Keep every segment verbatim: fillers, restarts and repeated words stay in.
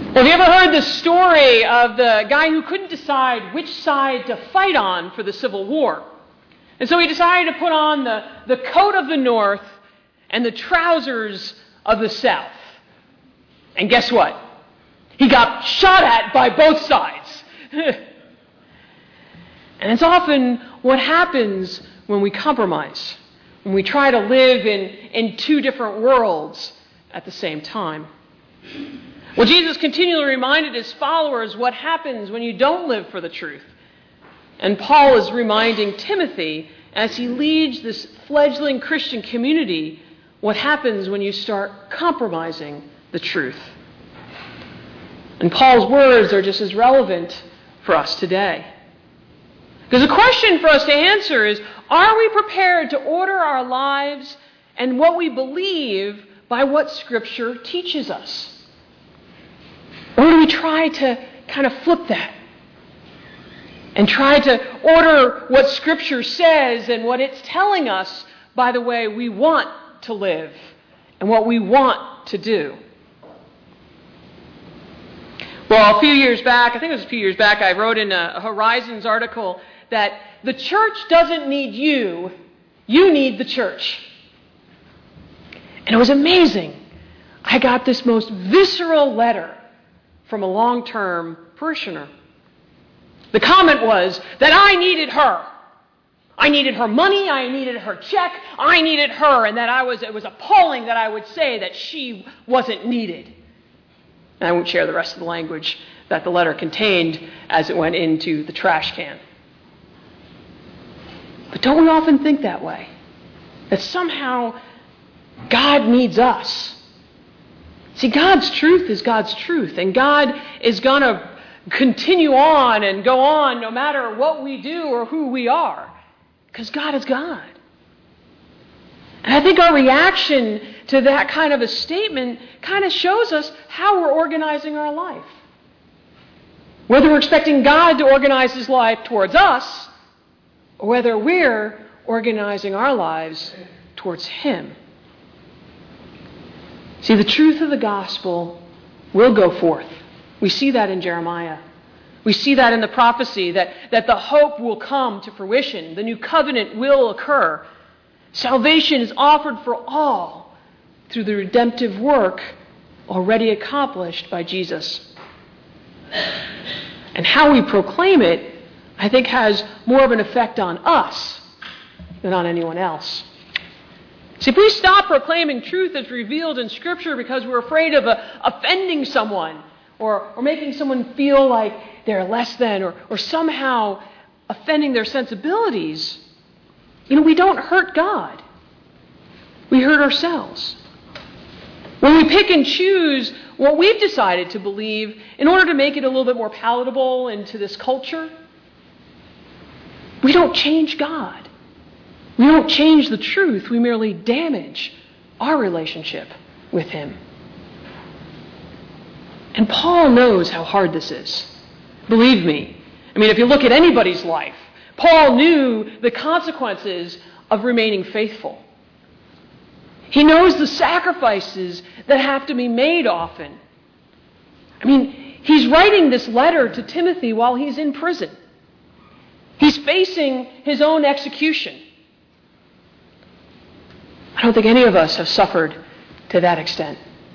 Well, have you ever heard the story of the guy who couldn't decide which side to fight on for the Civil War? And so he decided to put on the, the coat of the North and the trousers of the South. And guess what? He got shot at by both sides. And it's often what happens when we compromise, when we try to live in, in two different worlds at the same time. Well, Jesus continually reminded his followers what happens when you don't live for the truth. And Paul is reminding Timothy, as he leads this fledgling Christian community, what happens when you start compromising the truth. And Paul's words are just as relevant for us today. Because the question for us to answer is, are we prepared to order our lives and what we believe by what Scripture teaches us? Or do we try to kind of flip that and try to order what Scripture says and what it's telling us by the way we want to live and what we want to do? Well, a few years back, I think it was a few years back, I wrote in a Horizons article that the church doesn't need you, you need the church. And it was amazing. I got this most visceral letter from a long-term parishioner. The comment was that I needed her. I needed her money, I needed her check, I needed her, and that I was it was appalling that I would say that she wasn't needed. And I won't share the rest of the language that the letter contained as it went into the trash can. But don't we often think that way? That somehow God needs us. See, God's truth is God's truth, and God is going to continue on and go on no matter what we do or who we are, because God is God. And I think our reaction to that kind of a statement kind of shows us how we're organizing our life. Whether we're expecting God to organize his life towards us, or whether we're organizing our lives towards him. See, the truth of the gospel will go forth. We see that in Jeremiah. We see that in the prophecy that, that the hope will come to fruition. The new covenant will occur. Salvation is offered for all through the redemptive work already accomplished by Jesus. And how we proclaim it, I think, has more of an effect on us than on anyone else. See, if we stop proclaiming truth as revealed in Scripture because we're afraid of uh, offending someone or, or making someone feel like they're less than or, or somehow offending their sensibilities, you know, we don't hurt God. We hurt ourselves. When we pick and choose what we've decided to believe in order to make it a little bit more palatable into this culture, we don't change God. We don't change the truth. We merely damage our relationship with him. And Paul knows how hard this is. Believe me. I mean, if you look at anybody's life, Paul knew the consequences of remaining faithful. He knows the sacrifices that have to be made often. I mean, he's writing this letter to Timothy while he's in prison. He's facing his own execution. I don't think any of us have suffered to that extent.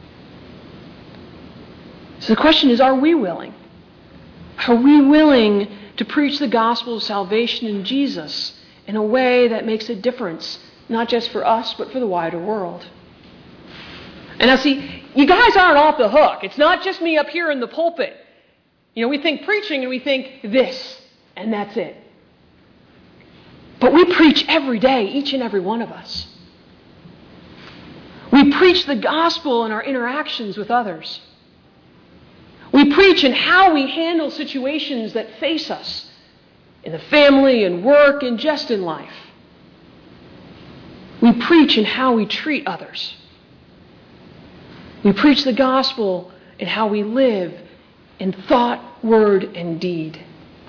So the question is, are we willing? Are we willing to preach the gospel of salvation in Jesus in a way that makes a difference, not just for us, but for the wider world? And now see, you guys aren't off the hook. It's not just me up here in the pulpit. You know, we think preaching and we think this, and that's it. But we preach every day, each and every one of us. We preach the gospel in our interactions with others. We preach in how we handle situations that face us in the family and work and just in life. We preach in how we treat others. We preach the gospel in how we live in thought, word, and deed.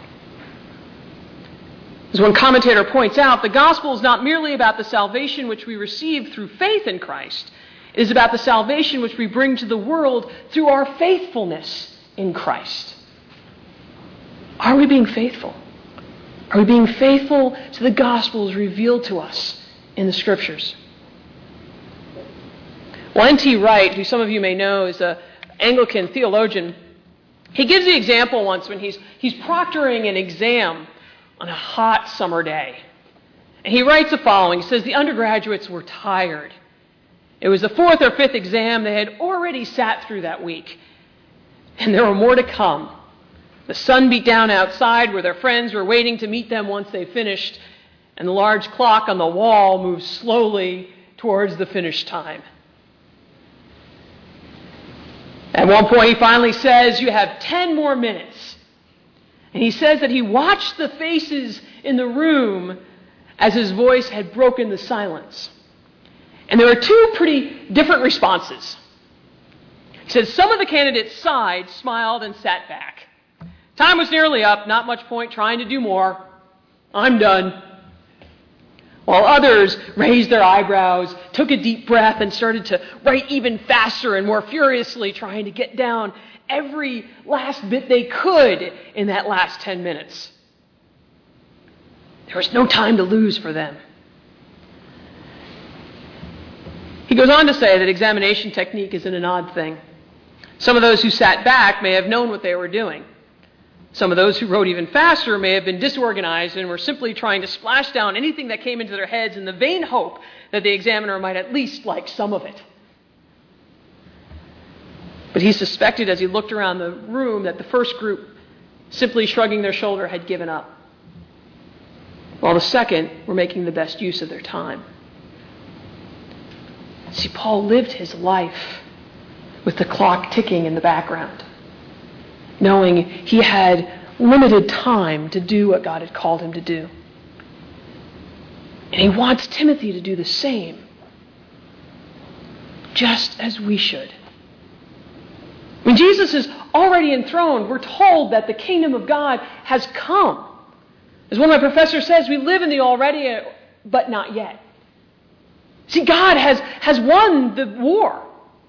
As one commentator points out, the gospel is not merely about the salvation which we receive through faith in Christ. It is about the salvation which we bring to the world through our faithfulness in Christ. Are we being faithful? Are we being faithful to the gospels revealed to us in the Scriptures? Well, N T Wright, who some of you may know is an Anglican theologian, he gives the example once when he's, he's proctoring an exam on a hot summer day. And he writes the following. He says, the undergraduates were tired. It was the fourth or fifth exam they had already sat through that week. And there were more to come. The sun beat down outside where their friends were waiting to meet them once they finished, and the large clock on the wall moved slowly towards the finish time. At one point he finally says, you have ten more minutes. And he says that he watched the faces in the room as his voice had broken the silence. And there were two pretty different responses. He said some of the candidates sighed, smiled, and sat back. Time was nearly up, not much point trying to do more. I'm done. While others raised their eyebrows, took a deep breath, and started to write even faster and more furiously, trying to get down every last bit they could in that last ten minutes. There was no time to lose for them. He goes on to say that examination technique isn't an odd thing. Some of those who sat back may have known what they were doing. Some of those who wrote even faster may have been disorganized and were simply trying to splash down anything that came into their heads in the vain hope that the examiner might at least like some of it. But he suspected as he looked around the room that the first group, simply shrugging their shoulder, had given up, while the second were making the best use of their time. See, Paul lived his life with the clock ticking in the background, knowing he had limited time to do what God had called him to do. And he wants Timothy to do the same, just as we should. When Jesus is already enthroned, we're told that the kingdom of God has come. As one of my professors says, we live in the already, but not yet. See, God has, has won the war.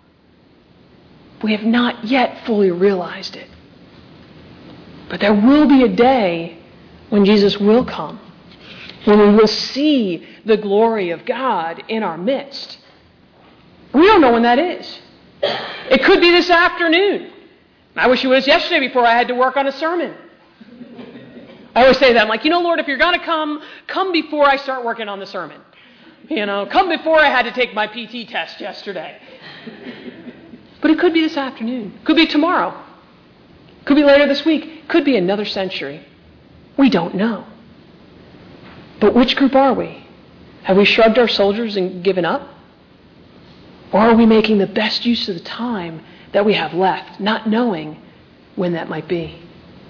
We have not yet fully realized it. But there will be a day when Jesus will come, when we will see the glory of God in our midst. We don't know when that is. It could be this afternoon. I wish it was yesterday before I had to work on a sermon. I always say that. I'm like, you know, Lord, if you're going to come, come before I start working on the sermon. You know, come before I had to take my P T test yesterday. But it could be this afternoon. Could be tomorrow. Could be later this week. Could be another century. We don't know. But which group are we? Have we shrugged our shoulders and given up? Or are we making the best use of the time that we have left, not knowing when that might be?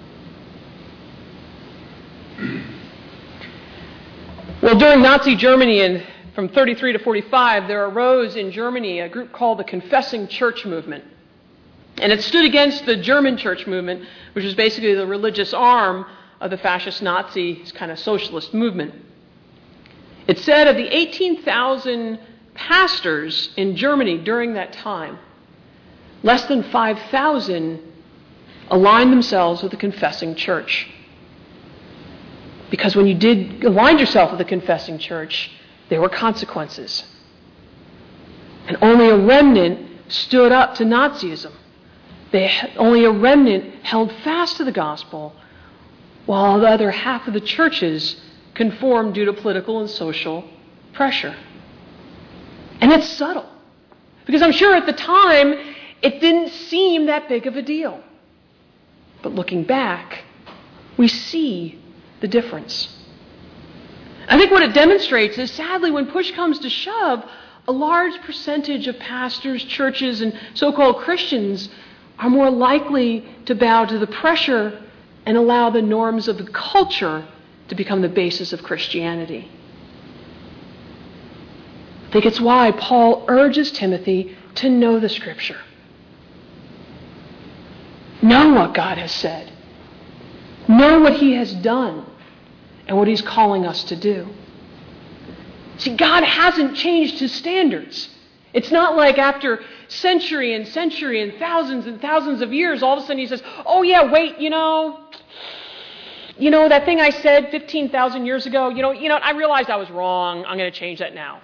Well, during Nazi Germany in from thirty-three to forty-five, there arose in Germany a group called the Confessing Church Movement. And it stood against the German church movement, which was basically the religious arm of the fascist Nazi kind of socialist movement. It said of the eighteen thousand pastors in Germany during that time, less than five thousand aligned themselves with the Confessing Church. Because when you did align yourself with the Confessing Church, there were consequences. And only a remnant stood up to Nazism. They, only a remnant held fast to the gospel, while the other half of the churches conformed due to political and social pressure. And it's subtle. Because I'm sure at the time, it didn't seem that big of a deal. But looking back, we see the difference. I think what it demonstrates is, sadly, when push comes to shove, a large percentage of pastors, churches, and so-called Christians are more likely to bow to the pressure and allow the norms of the culture to become the basis of Christianity. I think it's why Paul urges Timothy to know the Scripture. Know what God has said. Know what He has done and what He's calling us to do. See, God hasn't changed His standards. It's not like after century and century and thousands and thousands of years, all of a sudden he says, oh yeah, wait, you know, you know that thing I said fifteen thousand years ago, you know, you know, I realized I was wrong. I'm going to change that now.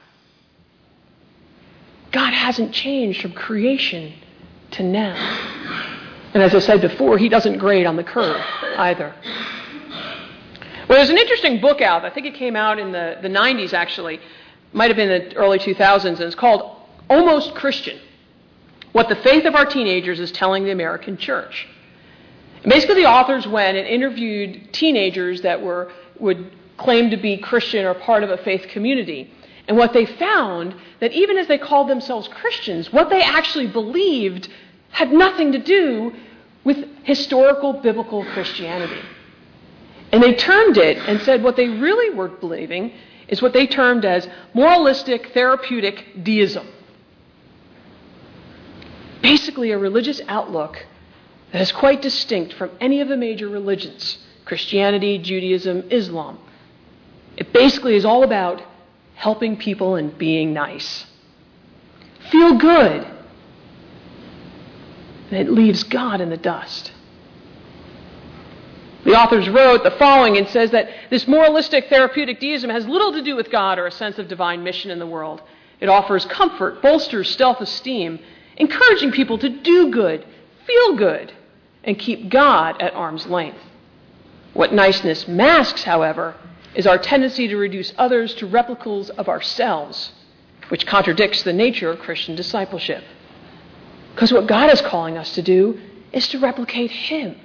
God hasn't changed from creation to now. And as I said before, he doesn't grade on the curve either. Well, there's an interesting book out. I think it came out in the, the nineties, actually. Might have been the early two thousands, and it's called Almost Christian, What the Faith of Our Teenagers is Telling the American Church. And basically, the authors went and interviewed teenagers that were would claim to be Christian or part of a faith community. And what they found, that even as they called themselves Christians, what they actually believed had nothing to do with historical biblical Christianity. And they termed it and said what they really were believing is what they termed as moralistic therapeutic deism. Basically a religious outlook that is quite distinct from any of the major religions, Christianity, Judaism, Islam. It basically is all about helping people and being nice. Feel good. And it leaves God in the dust. The authors wrote the following and says that this moralistic therapeutic deism has little to do with God or a sense of divine mission in the world. It offers comfort, bolsters self-esteem, encouraging people to do good, feel good, and keep God at arm's length. What niceness masks, however, is our tendency to reduce others to replicas of ourselves, which contradicts the nature of Christian discipleship. Because what God is calling us to do is to replicate Him.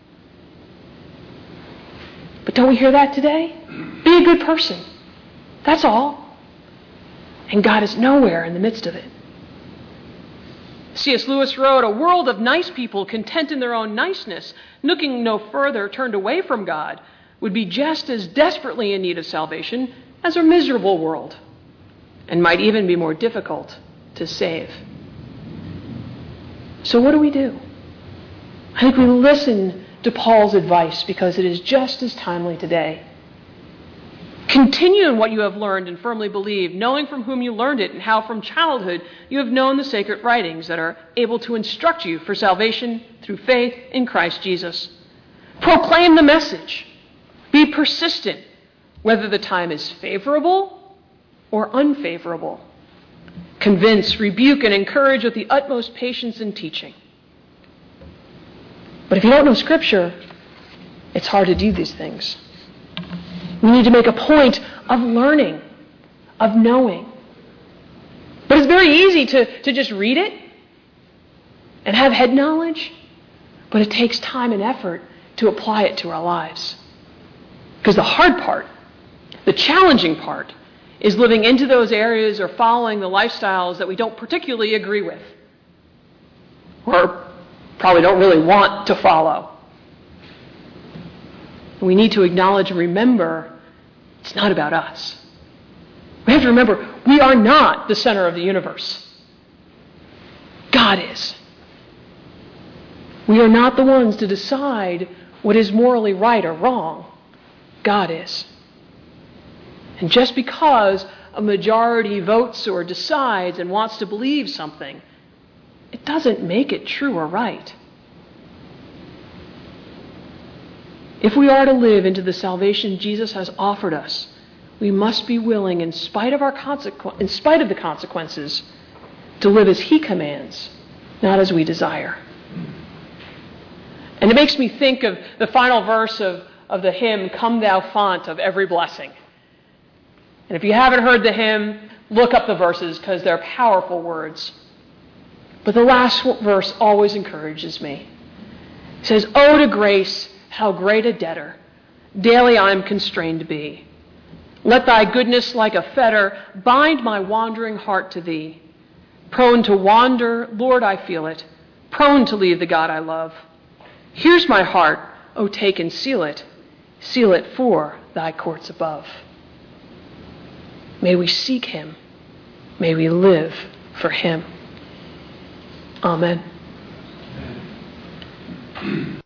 But don't we hear that today? Be a good person. That's all. And God is nowhere in the midst of it. C S Lewis wrote, a world of nice people content in their own niceness, looking no further, turned away from God, would be just as desperately in need of salvation as a miserable world, and might even be more difficult to save. So what do we do? I think we listen to Paul's advice because it is just as timely today. Continue in what you have learned and firmly believe, knowing from whom you learned it and how from childhood you have known the sacred writings that are able to instruct you for salvation through faith in Christ Jesus. Proclaim the message. Be persistent, whether the time is favorable or unfavorable. Convince, rebuke, and encourage with the utmost patience and teaching. But if you don't know Scripture, it's hard to do these things. We need to make a point of learning, of knowing. But it's very easy to, to just read it and have head knowledge, but it takes time and effort to apply it to our lives. Because the hard part, the challenging part, is living into those areas or following the lifestyles that we don't particularly agree with, or probably don't really want to follow. We need to acknowledge and remember it's not about us. We have to remember we are not the center of the universe. God is. We are not the ones to decide what is morally right or wrong. God is. And just because a majority votes or decides and wants to believe something, it doesn't make it true or right. If we are to live into the salvation Jesus has offered us, we must be willing, in spite of our consequ- in spite of the consequences, to live as He commands, not as we desire. And it makes me think of the final verse of, of the hymn, Come Thou Font of Every Blessing. And if you haven't heard the hymn, look up the verses because they're powerful words. But the last verse always encourages me. It says, Oh, to grace, how great a debtor daily I'm constrained to be. Let thy goodness like a fetter bind my wandering heart to thee. Prone to wander, Lord, I feel it. Prone to leave the God I love. Here's my heart, O take and seal it. Seal it for thy courts above. May we seek Him. May we live for Him. Amen.